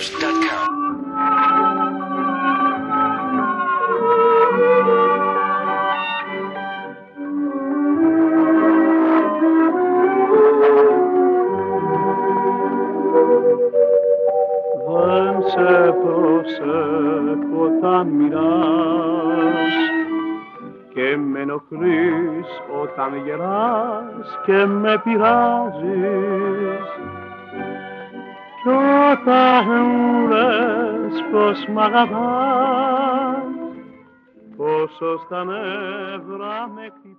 PetLife.com. Δεν σε προσέχω όταν μιλάς και με ενοχλείς όταν γελάς και με πειράζεις κι όταν μου λες πως μ' αγαπάς πόσο στα νεύρα με